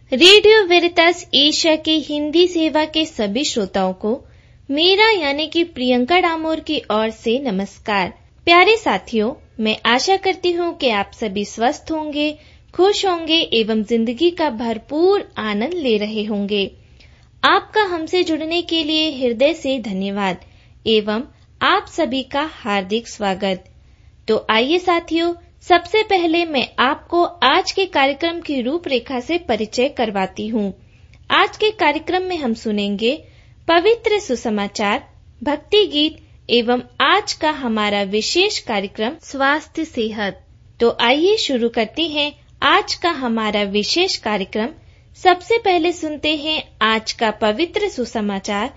Radio वेरितास Asia के हिंदी सेवा के सभी श्रोताओं को मेरा यानी कि प्रियंका डामोर की ओर से नमस्कार। प्यारे साथियों, मैं आशा करती हूँ कि आप सभी स्वस्थ होंगे, खुश होंगे एवं जिंदगी का भरपूर आनंद ले रहे होंगे। आपका हमसे जुड़ने के लिए हृदय से धन्यवाद एवं आप सभी का हार्दिक स्वागत। तो आइए साथियों, सबसे पहले मैं आपको आज के कार्यक्रम की रूपरेखा से परिचय करवाती हूँ। आज के कार्यक्रम में हम सुनेंगे पवित्र सुसमाचार, भक्ति गीत एवं आज का हमारा विशेष कार्यक्रम स्वास्थ्य सेहत। तो आइए शुरू करते हैं आज का हमारा विशेष कार्यक्रम। सबसे पहले सुनते हैं आज का पवित्र सुसमाचार।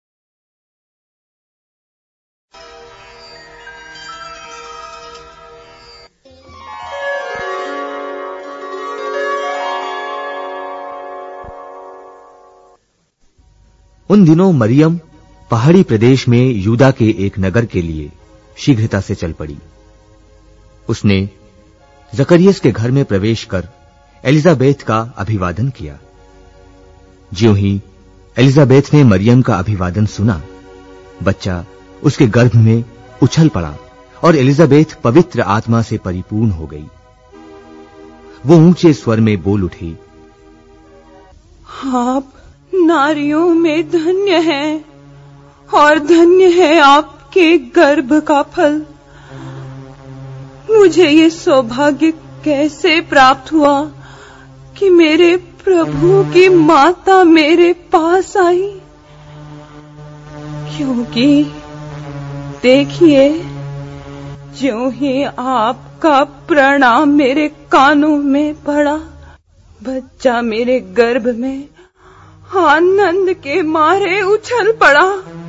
उन दिनों मरियम पहाड़ी प्रदेश में यूदा के एक नगर के लिए शीघ्रता से चल पड़ी। उसने जकरियस के घर में प्रवेश कर एलिजाबेथ का अभिवादन किया। ज्यों ही एलिजाबेथ ने मरियम का अभिवादन सुना, बच्चा उसके गर्भ में उछल पड़ा और एलिजाबेथ पवित्र आत्मा से परिपूर्ण हो गई। वो ऊंचे स्वर में बोल उठी, आप नारियों में धन्य हैं और धन्य है आपके गर्भ का फल। मुझे ये सौभाग्य कैसे प्राप्त हुआ कि मेरे प्रभु की माता मेरे पास आई, क्योंकि देखिए, ज्यों ही आपका प्रणाम मेरे कानों में पड़ा, बच्चा मेरे गर्भ में आनंद के मारे उछल पड़ा।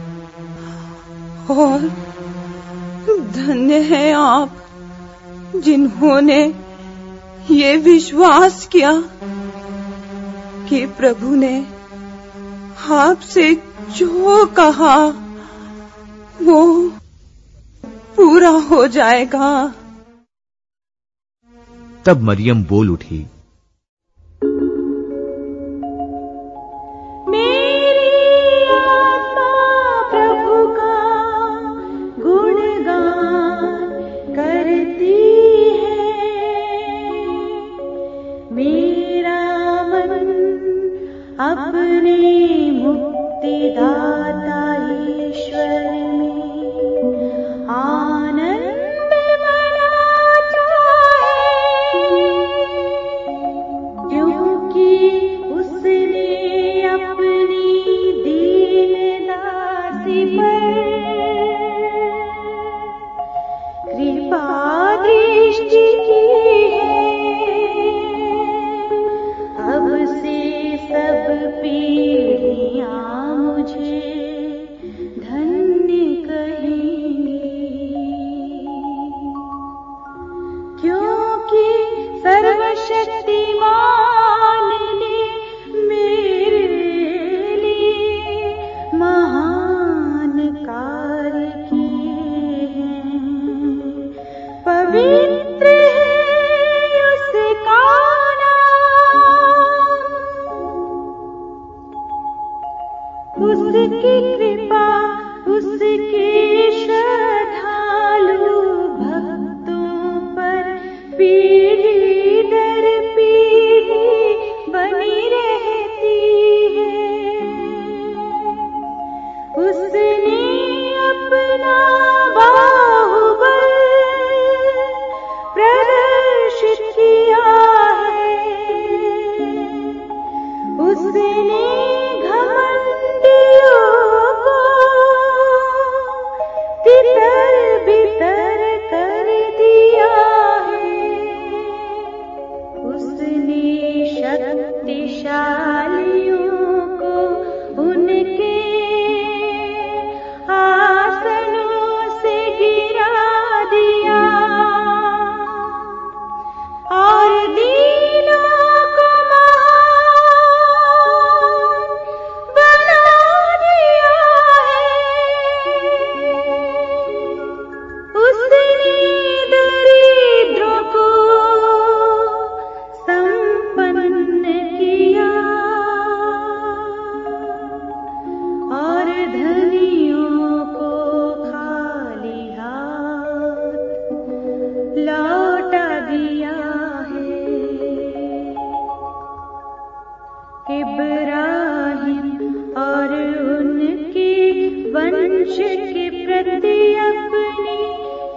और धन्य है आप जिन्होंने ये विश्वास किया कि प्रभु ने आपसे जो कहा वो पूरा हो जाएगा। तब मरियम बोल उठी, अपने मुक्तिदाता ईश्वर में आनंद मनाता है, क्योंकि उसने अपनी दीन दासी पर कृपा दृष्टि की है। अब से सब पीढ़ियां मुझे धन्य कहेंगी, क्योंकि सर्वशक्तिमान ने मेरे लिए महान कार्य किए हैं। पवित्र है उसका उसकी कृपा, उसके श्रद्धालु भक्तों पर पीढ़ी दर पीढ़ी बनी रहती है। उसने अपना बाहुबल प्रदर्शित किया है। उसने घमंडियों को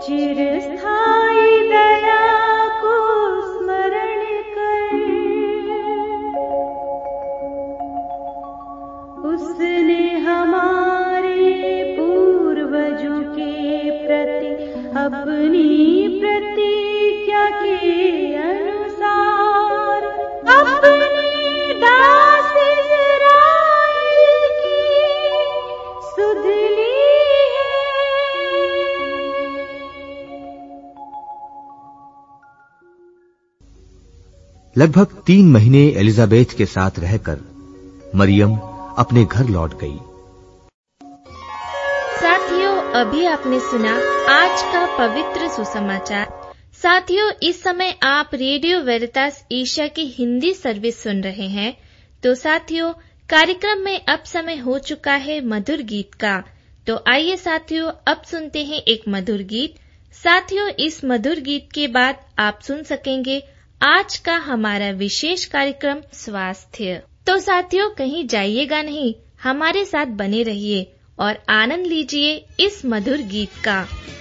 चिरस्थायी दया को स्मरण कर उसने हमारे पूर्वजों के प्रति अपनी प्रतिज्ञा के अनुसार अपने दास इस्राएल की सुध ली है। लगभग 3 महीने एलिजाबेथ के साथ रहकर मरियम अपने घर लौट गई। साथियों, अभी आपने सुना आज का पवित्र सुसमाचार। साथियों, इस समय आप रेडियो वेरितास एशिया की हिंदी सर्विस सुन रहे हैं। तो साथियों, कार्यक्रम में अब समय हो चुका है मधुर गीत का। तो आइए साथियों, अब सुनते हैं एक मधुर गीत। साथियों, इस मधुर गीत के बाद आप सुन सकेंगे आज का हमारा विशेष कार्यक्रम स्वास्थ्य। तो साथियों, कहीं जाइएगा नहीं, हमारे साथ बने रहिए और आनंद लीजिए इस मधुर गीत का।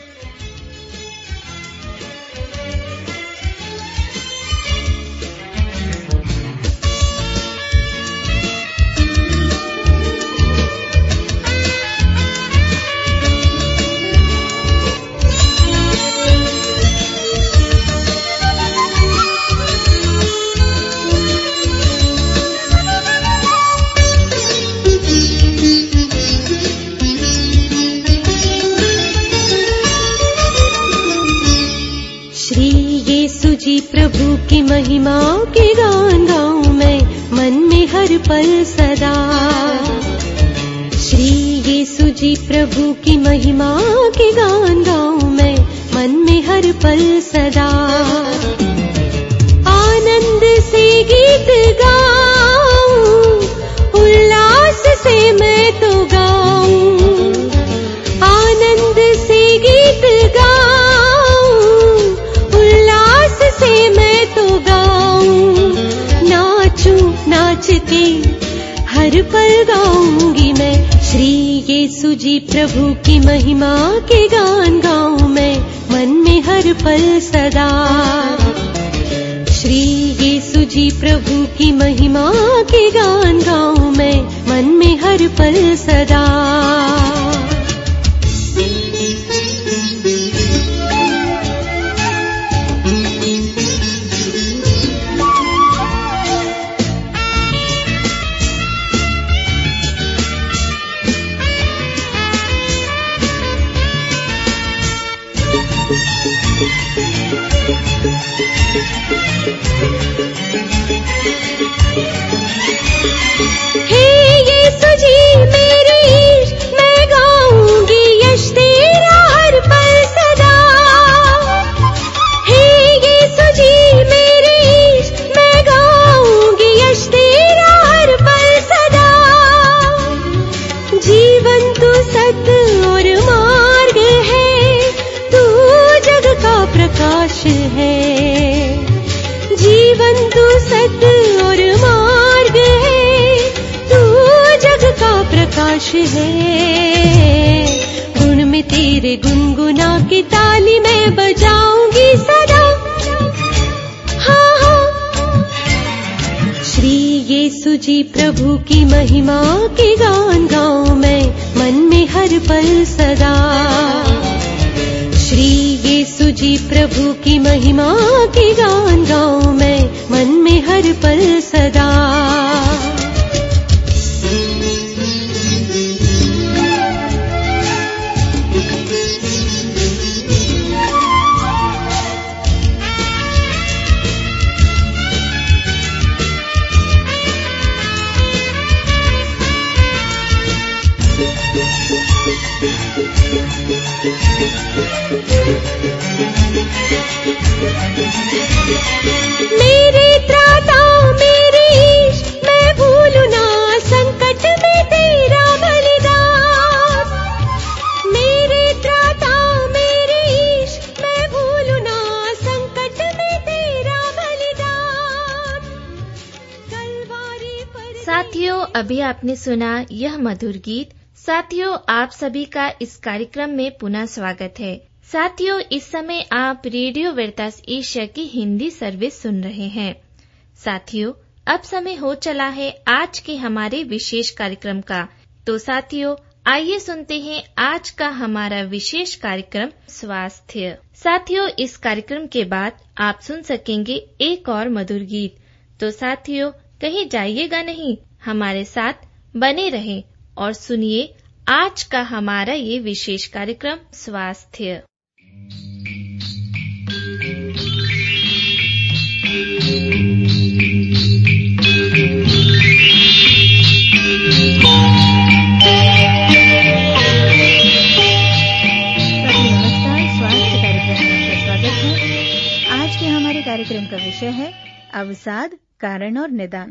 जी प्रभु की महिमा के गान गाऊं मैं मन में हर पल सदा। श्री यीशु जी प्रभु की महिमा के गान गाऊं मैं मन में हर पल सदा। आनंद से गीत गाऊं, उल्लास से मैं तो गाऊं। आनंद से गीत गाऊं, उल्लास से मैं तो गाऊं। नाचूं नाच के हर पल गाऊंगी मैं श्री यीशु जी प्रभु की महिमा के गान गाऊं मैं मन में हर पल सदा। श्री यीशु जी प्रभु की महिमा के गान गाऊं मैं मन में हर पल सदा। गुण में तेरे गुनगुना की ताली मैं बजाऊंगी सदा। हाँ हाँ, श्री यीशु जी प्रभु की महिमा के गान गाऊं मैं मन में हर पल सदा। श्री यीशु जी प्रभु की महिमा के गान गाऊं मैं मन में हर पल सदा। मेरे त्राता मेरे ईश मैं भूलूं ना संकट में तेरा बलिदान। मेरे त्राता मेरे ईश मैं भूलूं ना संकट में तेरा बलिदान। कलवारी पर। साथियों, अभी आपने सुना यह मधुर गीत। साथियों, आप सभी का इस कार्यक्रम में पुनः स्वागत है। साथियों, इस समय आप रेडियो वेरितास एशिया की हिंदी सर्विस सुन रहे हैं। साथियों, अब समय हो चला है आज के हमारे विशेष कार्यक्रम का। तो साथियों, आइए सुनते हैं आज का हमारा विशेष कार्यक्रम स्वास्थ्य। साथियों, इस कार्यक्रम के बाद आप सुन सकेंगे एक और मधुर गीत। तो साथियों, कहीं जाइएगा नहीं, हमारे साथ बने रहें और सुनिए आज का हमारा ये विशेष कार्यक्रम स्वास्थ्य। आज के हमारे कार्यक्रम का विषय है अवसाद, कारण और निदान।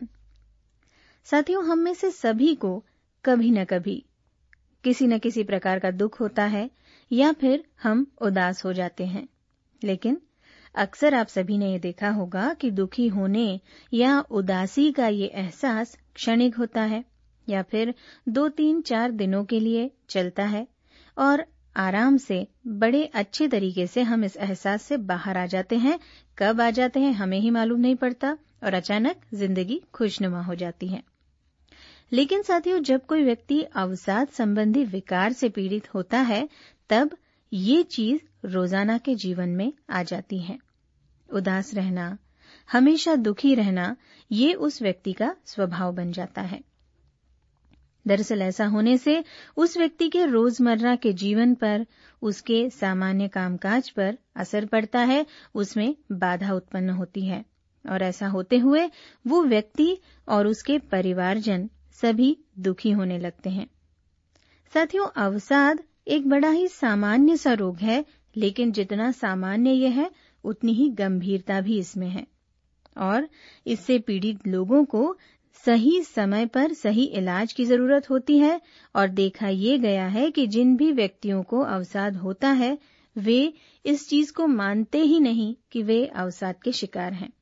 साथियों, हम में से सभी को कभी न कभी किसी न किसी प्रकार का दुख होता है या फिर हम उदास हो जाते हैं। लेकिन अक्सर आप सभी ने ये देखा होगा कि दुखी होने या उदासी का ये एहसास क्षणिक होता है या फिर 2-3-4 दिनों के लिए चलता है और आराम से बड़े अच्छे तरीके से हम इस एहसास से बाहर आ जाते हैं। कब आ जाते हैं हमें ही मालूम नहीं पड़ता और अचानक जिंदगी खुशनुमा हो जाती है। लेकिन साथियों, जब कोई व्यक्ति अवसाद संबंधी विकार से पीड़ित होता है तब ये चीज रोजाना के जीवन में आ जाती है। उदास रहना, हमेशा दुखी रहना, ये उस व्यक्ति का स्वभाव बन जाता है। दरअसल ऐसा होने से उस व्यक्ति के रोजमर्रा के जीवन पर, उसके सामान्य कामकाज पर असर पड़ता है, उसमें बाधा उत्पन्न होती है और ऐसा होते हुए वो व्यक्ति और उसके परिवारजन सभी दुखी होने लगते हैं। साथियों, अवसाद एक बड़ा ही सामान्य सा रोग है, लेकिन जितना सामान्य यह है उतनी ही गंभीरता भी इसमें है और इससे पीड़ित लोगों को सही समय पर सही इलाज की जरूरत होती है। और देखा ये गया है कि जिन भी व्यक्तियों को अवसाद होता है वे इस चीज को मानते ही नहीं कि वे अवसाद के शिकार हैं।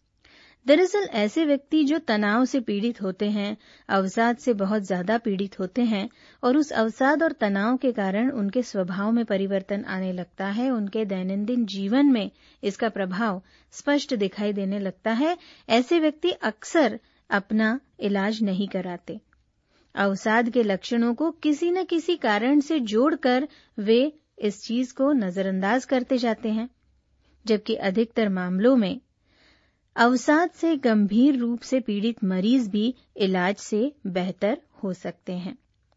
दरअसल ऐसे व्यक्ति जो तनाव से पीड़ित होते हैं, अवसाद से बहुत ज्यादा पीड़ित होते हैं और उस अवसाद और तनाव के कारण उनके स्वभाव में परिवर्तन आने लगता है, उनके दैनंदिन जीवन में इसका प्रभाव स्पष्ट दिखाई देने लगता है, ऐसे व्यक्ति अक्सर अपना इलाज नहीं कराते। अवसाद के लक्षणों को किसी न किसी कारण से जोड़कर वे इस चीज को नजरअंदाज करते जाते हैं, जबकि अधिकतर मामलों में अवसाद से गंभीर रूप से पीड़ित मरीज भी इलाज से बेहतर हो सकते हैं।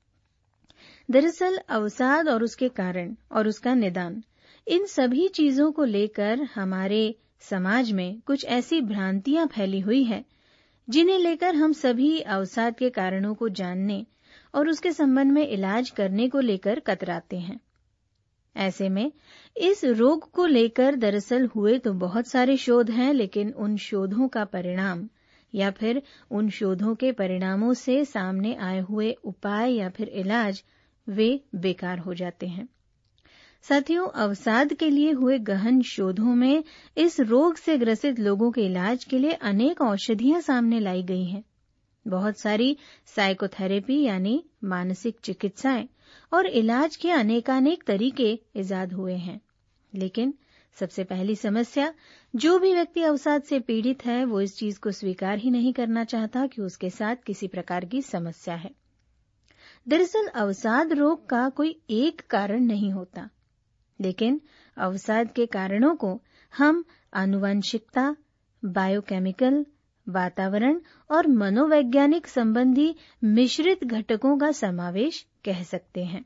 दरअसल अवसाद और उसके कारण और उसका निदान, इन सभी चीजों को लेकर हमारे समाज में कुछ ऐसी भ्रांतियां फैली हुई है जिन्हें लेकर हम सभी अवसाद के कारणों को जानने और उसके संबंध में इलाज करने को लेकर कतराते हैं। ऐसे में इस रोग को लेकर दरअसल हुए तो बहुत सारे शोध हैं, लेकिन उन शोधों का परिणाम या फिर उन शोधों के परिणामों से सामने आए हुए उपाय या फिर इलाज वे बेकार हो जाते हैं। साथियों, अवसाद के लिए हुए गहन शोधों में इस रोग से ग्रसित लोगों के इलाज के लिए अनेक औषधियां सामने लाई गई हैं। बहुत सारी साइकोथेरेपी यानी मानसिक चिकित्साएं और इलाज के अनेकानेक तरीके इजाद हुए हैं। लेकिन सबसे पहली समस्या, जो भी व्यक्ति अवसाद से पीड़ित है वो इस चीज को स्वीकार ही नहीं करना चाहता कि उसके साथ किसी प्रकार की समस्या है। दरअसल अवसाद रोग का कोई एक कारण नहीं होता, लेकिन अवसाद के कारणों को हम आनुवंशिकता, बायोकेमिकल, वातावरण और मनोवैज्ञानिक संबंधी मिश्रित घटकों का समावेश कह सकते हैं।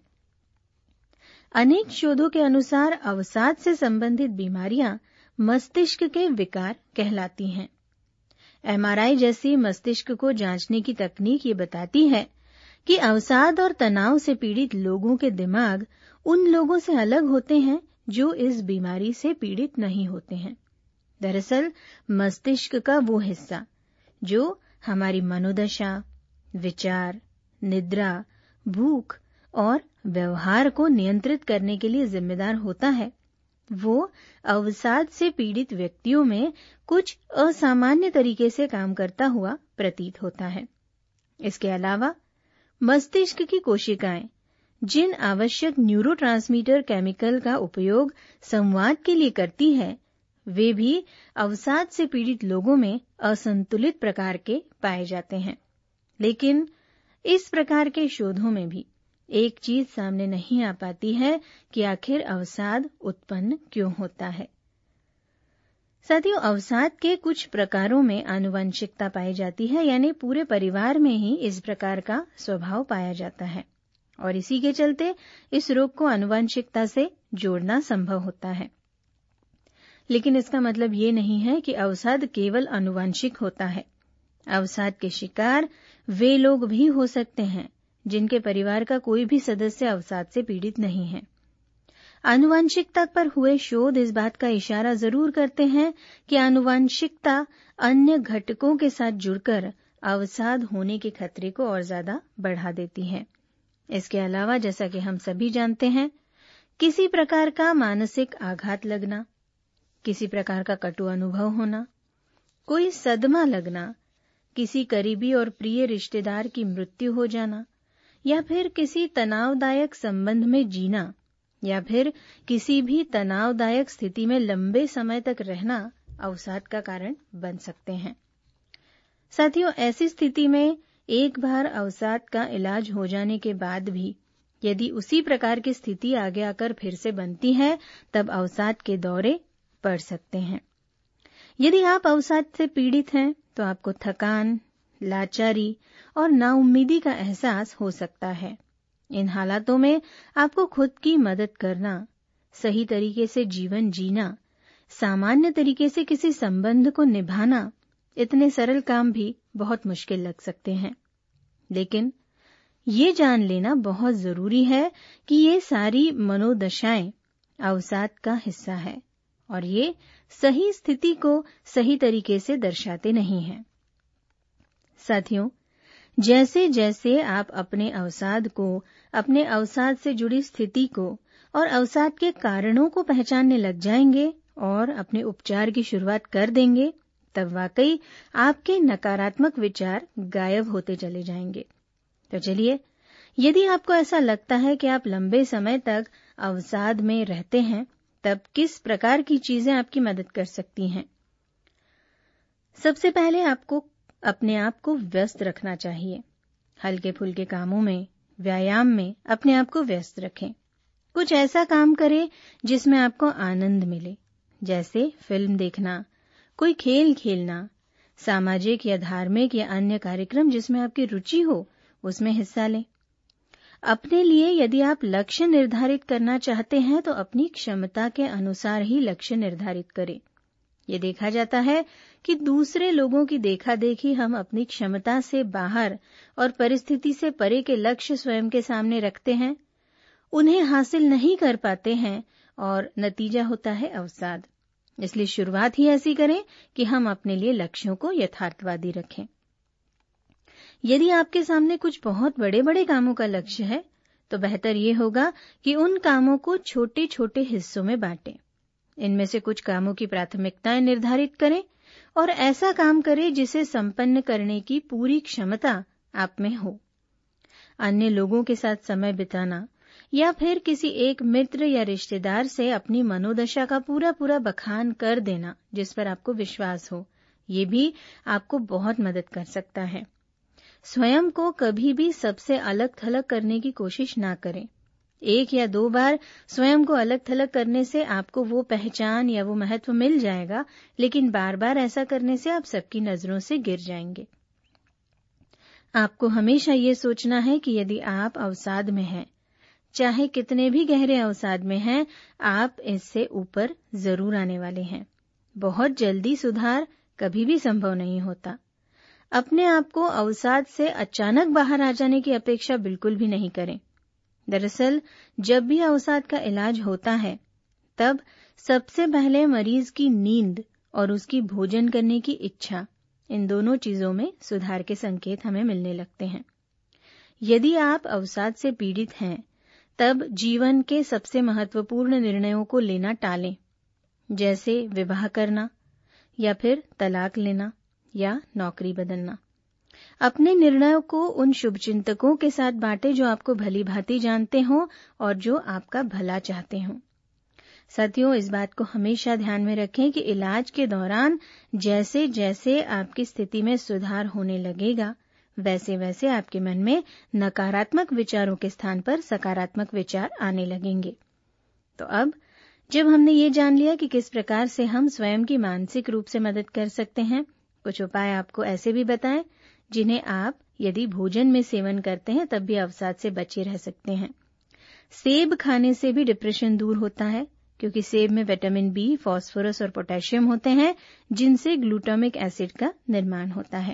अनेक शोधों के अनुसार अवसाद से संबंधित बीमारियां मस्तिष्क के विकार कहलाती हैं। एमआरआई जैसी मस्तिष्क को जांचने की तकनीक ये बताती है कि अवसाद और तनाव से पीड़ित लोगों के दिमाग उन लोगों से अलग होते हैं जो इस बीमारी से पीड़ित नहीं होते हैं। दरअसल मस्तिष्क का वो हिस्सा जो हमारी मनोदशा, विचार, निद्रा, भूख और व्यवहार को नियंत्रित करने के लिए जिम्मेदार होता है, वो अवसाद से पीड़ित व्यक्तियों में कुछ असामान्य तरीके से काम करता हुआ प्रतीत होता है। इसके अलावा मस्तिष्क की कोशिकाएं जिन आवश्यक न्यूरोट्रांसमीटर केमिकल का उपयोग संवाद के लिए करती है, वे भी अवसाद से पीड़ित लोगों में असंतुलित प्रकार के पाए जाते हैं। लेकिन इस प्रकार के शोधों में भी एक चीज सामने नहीं आ पाती है कि आखिर अवसाद उत्पन्न क्यों होता है। साथियों, अवसाद के कुछ प्रकारों में आनुवंशिकता पाई जाती है, यानी पूरे परिवार में ही इस प्रकार का स्वभाव पाया जाता है और इसी के चलते इस रोग को आनुवंशिकता से जोड़ना संभव होता है। लेकिन इसका मतलब ये नहीं है कि अवसाद केवल आनुवंशिक होता है। अवसाद के शिकार वे लोग भी हो सकते हैं जिनके परिवार का कोई भी सदस्य अवसाद से पीड़ित नहीं है। आनुवंशिकता पर हुए शोध इस बात का इशारा जरूर करते हैं कि आनुवंशिकता अन्य घटकों के साथ जुड़कर अवसाद होने के खतरे को और ज्यादा बढ़ा देती है। इसके अलावा, जैसा कि हम सभी जानते हैं, किसी प्रकार का मानसिक आघात लगना, किसी प्रकार का कटु अनुभव होना, कोई सदमा लगना, किसी करीबी और प्रिय रिश्तेदार की मृत्यु हो जाना, या फिर किसी तनावदायक संबंध में जीना, या फिर किसी भी तनावदायक स्थिति में लंबे समय तक रहना अवसाद का कारण बन सकते हैं। साथियों, ऐसी स्थिति में एक बार अवसाद का इलाज हो जाने के बाद भी यदि उसी प्रकार की स्थिति आगे आकर फिर से बनती है, तब अवसाद के दौरे पड़ सकते हैं। यदि आप अवसाद से पीड़ित हैं तो आपको थकान, लाचारी और नाउम्मीदी का एहसास हो सकता है। इन हालातों में आपको खुद की मदद करना, सही तरीके से जीवन जीना, सामान्य तरीके से किसी संबंध को निभाना, इतने सरल काम भी बहुत मुश्किल लग सकते हैं। लेकिन ये जान लेना बहुत जरूरी है कि ये सारी मनोदशाएं अवसाद का हिस्सा है और ये सही स्थिति को सही तरीके से दर्शाते नहीं हैं। साथियों, जैसे जैसे आप अपने अवसाद को, अपने अवसाद से जुड़ी स्थिति को और अवसाद के कारणों को पहचानने लग जाएंगे और अपने उपचार की शुरुआत कर देंगे, तब वाकई आपके नकारात्मक विचार गायब होते चले जाएंगे। तो चलिए, यदि आपको ऐसा लगता है कि आप लंबे समय तक अवसाद में रहते हैं, तब किस प्रकार की चीजें आपकी मदद कर सकती हैं? सबसे पहले आपको अपने आप को व्यस्त रखना चाहिए। हल्के फुल्के कामों में, व्यायाम में अपने आप को व्यस्त रखें। कुछ ऐसा काम करें जिसमें आपको आनंद मिले, जैसे फिल्म देखना, कोई खेल खेलना, सामाजिक या धार्मिक या अन्य कार्यक्रम जिसमें आपकी रुचि हो, उसमें हिस्सा लें। अपने लिए यदि आप लक्ष्य निर्धारित करना चाहते हैं तो अपनी क्षमता के अनुसार ही लक्ष्य निर्धारित करें। ये देखा जाता है कि दूसरे लोगों की देखा-देखी हम अपनी क्षमता से बाहर और परिस्थिति से परे के लक्ष्य स्वयं के सामने रखते हैं, उन्हें हासिल नहीं कर पाते हैं और नतीजा होता है अवसाद। इसलिए शुरुआत ही ऐसी करें कि हम अपने लिए लक्ष्यों को यथार्थवादी रखें। यदि आपके सामने कुछ बहुत बड़े-बड़े कामों का लक्ष्य है, तो बेहतर ये होगा कि उन कामों को छोटे-छोटे हिस्सों में बांटें। इनमें से कुछ कामों की प्राथमिकताएं निर्धारित करें और ऐसा काम करें जिसे संपन्न करने की पूरी क्षमता आप में हो। अन्य लोगों के साथ समय बिताना या फिर किसी एक मित्र या रिश्तेदार से अपनी मनोदशा का पूरा बखान कर देना जिस पर आपको विश्वास हो, ये भी आपको बहुत मदद कर सकता है। स्वयं को कभी भी सबसे अलग थलग करने की कोशिश ना करें। 1 या 2 बार स्वयं को अलग थलग करने से आपको वो पहचान या वो महत्व मिल जाएगा, लेकिन बार-बार ऐसा करने से आप सबकी नजरों से गिर जाएंगे। आपको हमेशा ये सोचना है कि यदि आप अवसाद में हैं, चाहे कितने भी गहरे अवसाद में हैं, आप इससे ऊपर जरूर आने वाले हैं। बहुत जल्दी सुधार कभी भी संभव नहीं होता। अपने आप को अवसाद से अचानक बाहर आ जाने की अपेक्षा बिल्कुल भी नहीं करें। दरअसल जब भी अवसाद का इलाज होता है, तब सबसे पहले मरीज की नींद और उसकी भोजन करने की इच्छा, इन दोनों चीजों में सुधार के संकेत हमें मिलने लगते हैं। यदि आप अवसाद से पीड़ित हैं, तब जीवन के सबसे महत्वपूर्ण निर्णयों को लेना टालें, जैसे विवाह करना या फिर तलाक लेना या नौकरी बदलना। अपने निर्णयों को उन शुभचिंतकों के साथ बांटें जो आपको भली भांति जानते हों और जो आपका भला चाहते हों। साथियों, इस बात को हमेशा ध्यान में रखें कि इलाज के दौरान जैसे जैसे आपकी स्थिति में सुधार होने लगेगा, वैसे वैसे आपके मन में नकारात्मक विचारों के स्थान पर सकारात्मक विचार आने लगेंगे। तो अब जब हमने ये जान लिया कि किस प्रकार से हम स्वयं की मानसिक रूप से मदद कर सकते हैं, कुछ उपाय आपको ऐसे भी बताएं जिन्हें आप यदि भोजन में सेवन करते हैं तब भी अवसाद से बचे रह सकते हैं। सेब खाने से भी डिप्रेशन दूर होता है, क्योंकि सेब में विटामिन बी, फास्फोरस और पोटेशियम होते हैं, जिनसे ग्लूटामिक एसिड का निर्माण होता है।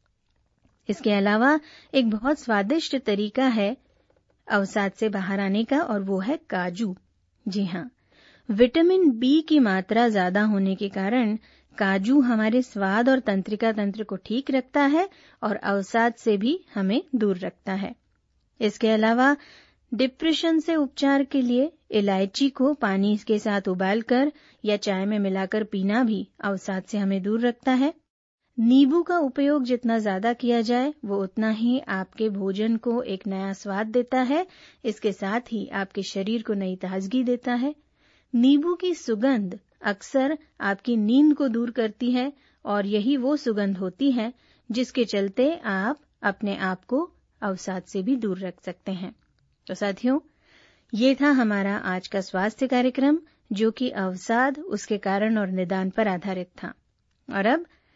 इसके अलावा एक बहुत स्वादिष्ट तरीका है अवसाद से बाहर आने का, और वो है काजू। जी हाँ, विटामिन बी की मात्रा ज्यादा होने के कारण काजू हमारे स्वाद और तंत्रिका तंत्र को ठीक रखता है और अवसाद से भी हमें दूर रखता है। इसके अलावा डिप्रेशन से उपचार के लिए इलायची को पानी के साथ उबालकर या चाय में मिलाकर पीना भी अवसाद से हमें दूर रखता है। नींबू का उपयोग जितना ज्यादा किया जाए वो उतना ही आपके भोजन को एक नया स्वाद देता है, इसके साथ ही आपके शरीर को नई ताजगी देता है। नींबू की सुगंध अक्सर आपकी नींद को दूर करती है और यही वो सुगंध होती है जिसके चलते आप अपने आप को अवसाद से भी दूर रख सकते हैं। तो साथियों, ये था हमारा आज का स्वास्थ्य कार्यक्रम, जो कि अवसाद, उसके कारण और निदान पर आधारित था। और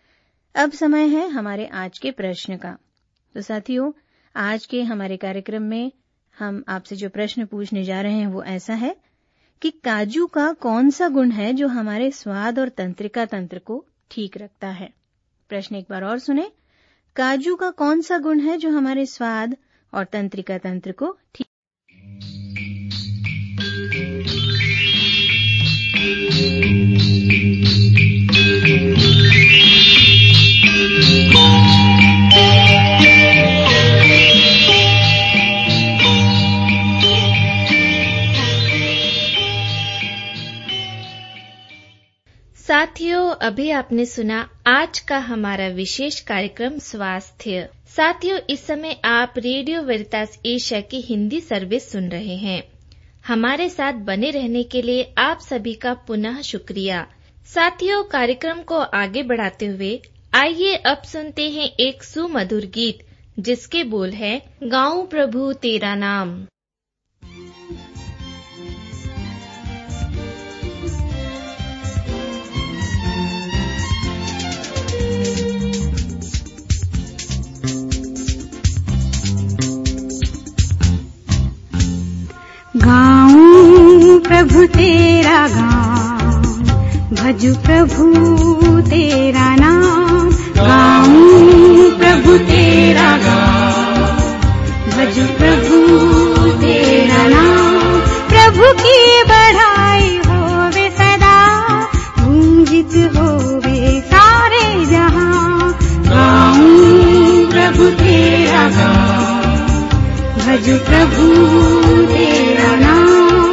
अब समय है हमारे आज के प्रश्न का। तो साथियों, आज के हमारे कार्यक्रम में हम आपसे जो प्रश्न पूछने जा रहे हैं वो ऐसा है कि काजू का कौन सा गुण है जो हमारे स्वाद और तंत्रिका तंत्र को ठीक रखता है। प्रश्न एक बार और सुने। काजू का कौन सा गुण है जो हमारे स्वाद और तंत्रिका तंत्र को ठीक। साथियों, अभी आपने सुना आज का हमारा विशेष कार्यक्रम स्वास्थ्य। साथियों, इस समय आप रेडियो वेरितास एशिया की हिंदी सर्विस सुन रहे हैं। हमारे साथ बने रहने के लिए आप सभी का पुनः शुक्रिया। साथियों, कार्यक्रम को आगे बढ़ाते हुए आइए अब सुनते हैं एक सुमधुर गीत जिसके बोल है, गाऊं प्रभु तेरा नाम। गाऊं प्रभु तेरा गान, भजू प्रभु तेरा नाम। गाऊं प्रभु तेरा गान, भजू प्रभु तेरा नाम। प्रभु की बढ़ाई होवे सदा, गूंजित होवे सारे जहां। गाऊं प्रभु तेरा गान, भजू प्रभु तेरा नाम।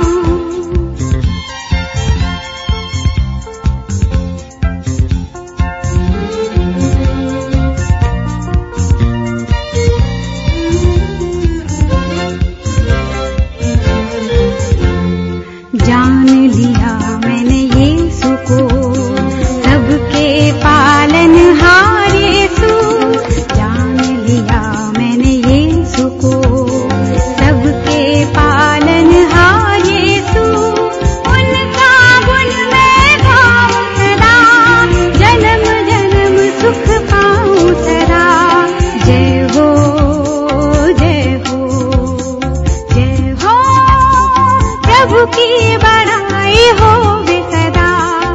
जान लिया मैंने यीशु को, सबके पालनहार यीशु। जान लिया मैंने यीशु को, सबके पालनहार यीशु। उनका गुण मैं गाऊं सदा, जन्म जन्म सुख पाऊं सदा। जय हो जय हो जय हो, प्रभु की बढ़ाई हो वे सदा।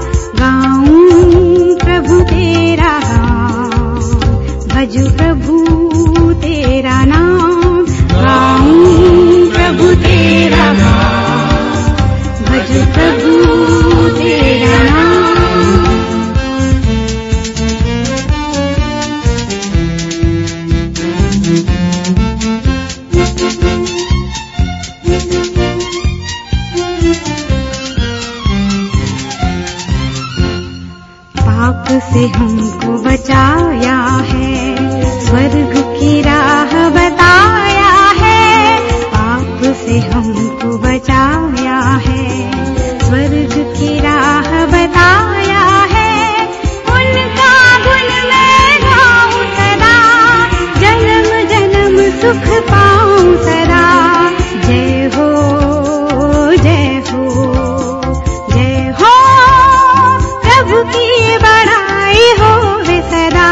गाऊं प्रभु तेरा गान, भजू प्रभु तेरा नाम। गाऊं प्रभु तेरा गान, भजू प्रभु तेरा नाम। पाप से हमको बचाया है, स्वर्ग की राह बताया है, पाप से हमको बचाया है। स्वर्ग की राह बताया है, उनका गुण मैं गाऊं सदा, जन्म जन्म सुख पाऊं सदा। जय हो जय हो जय हो, प्रभु की बड़ाई हो वे सदा।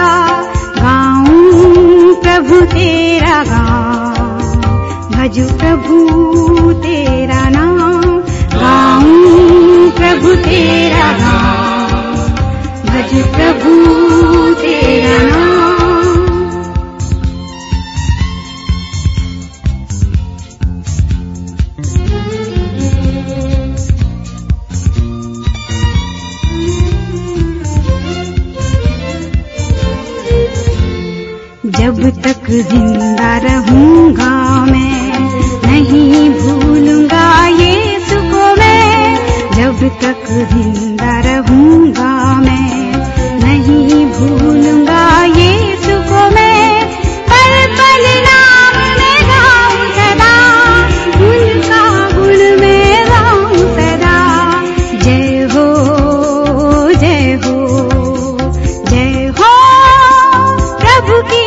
गाऊं प्रभु तेरा गाऊं, भजू प्रभु तेरा नाम। गाऊं प्रभु तेरा नाम, भजू प्रभु तेरा नाम। जब तक जिंदा रहूंगा मैं, नहीं भूलूंगा यीशु को मैं। जब तक जिंदा रहूंगा मैं, नहीं भूलूंगा यीशु को मैं। पल पल नाम में गाऊं सदा, उनका गुण में गाऊं सदा। जय हो जय हो जय हो, प्रभु की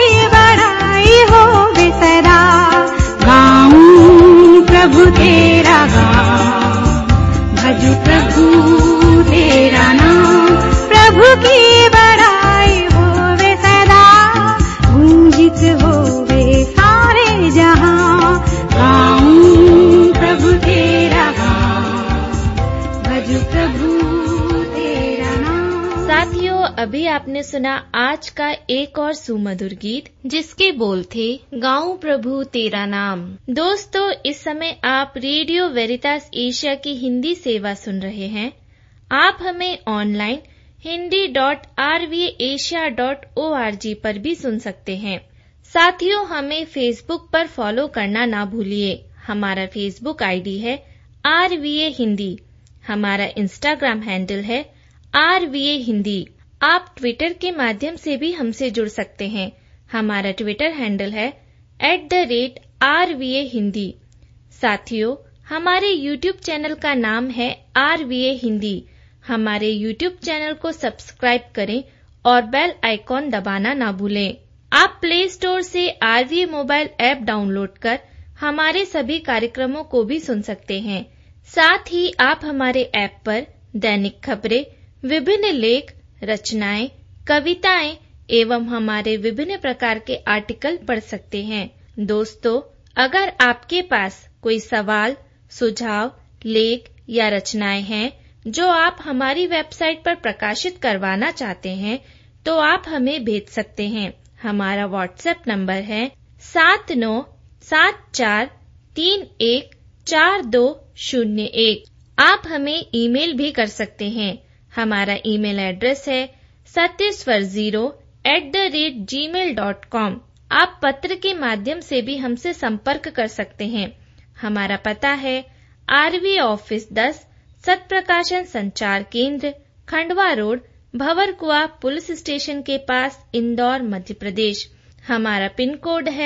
प्रभु तेरा गाऊं, भजू प्रभु तेरा नाम। प्रभु की बड़ाई होवे सदा, गूंजित होवे सारे जहां। गाऊं प्रभु तेरा गाऊं, भजू प्रभु तेरा नाम। साथियों, अभी आपने सुना आज का एक और सुमधुर गीत, जिसके बोल थे गाऊं प्रभु तेरा नाम। दोस्तों, इस समय आप रेडियो वेरितास एशिया की हिंदी सेवा सुन रहे हैं। आप हमें ऑनलाइन hindi.rvasia.org पर भी सुन सकते हैं। साथियों, हमें फेसबुक पर फॉलो करना ना भूलिए। हमारा फेसबुक आईडी है RVA हिंदी। हमारा इंस्टाग्राम हैंडल है RVA हिंदी। आप ट्विटर के माध्यम से भी हमसे जुड़ सकते हैं। हमारा ट्विटर हैंडल है @RVA हिंदी। साथियों, हमारे यूट्यूब चैनल का नाम है RVA हिंदी। हमारे यूट्यूब चैनल को सब्सक्राइब करें और बेल आइकॉन दबाना ना भूलें। आप प्ले स्टोर से RVA मोबाइल ऐप डाउनलोड कर हमारे सभी कार्यक्रमों को भी सुन सकते हैं। साथ ही आप हमारे ऐप पर दैनिक खबरें, विभिन्न लेख, रचनाएं, कविताएं एवं हमारे विभिन्न प्रकार के आर्टिकल पढ़ सकते हैं। दोस्तों, अगर आपके पास कोई सवाल, सुझाव, लेख या रचनाएं हैं जो आप हमारी वेबसाइट पर प्रकाशित करवाना चाहते हैं, तो आप हमें भेज सकते हैं। हमारा व्हाट्सएप नंबर है 7974314201। आप हमें ईमेल भी कर सकते हैं। हमारा ईमेल एड्रेस है satyeswar0@gmail.com। आप पत्र के माध्यम से भी हमसे संपर्क कर सकते हैं। हमारा पता है RVA office 10, Satprakashan Sanchar Kendra, Khandwa road, Bhanwarkuan police station के पास, इंदौर, मध्य प्रदेश। हमारा पिन कोड है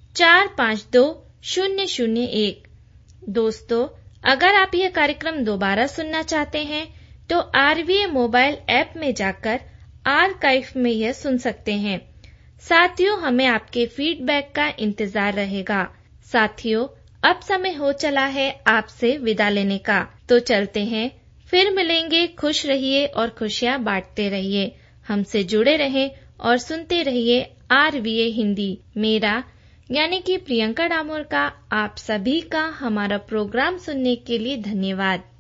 452001। दोस्तों, अगर आप यह कार्यक्रम दोबारा सुनना चाहते हैं तो RVA मोबाइल ऐप में जाकर आर्काइव में यह सुन सकते हैं। साथियों, हमें आपके फीडबैक का इंतजार रहेगा। साथियों, अब समय हो चला है आपसे विदा लेने का, तो चलते हैं। फिर मिलेंगे। खुश रहिए और खुशियां बांटते रहिए। हमसे जुड़े रहें और सुनते रहिए RVA हिंदी। मेरा यानी कि प्रियंका डामोर का आप सभी का हमारा प्रोग्राम सुनने के लिए धन्यवाद।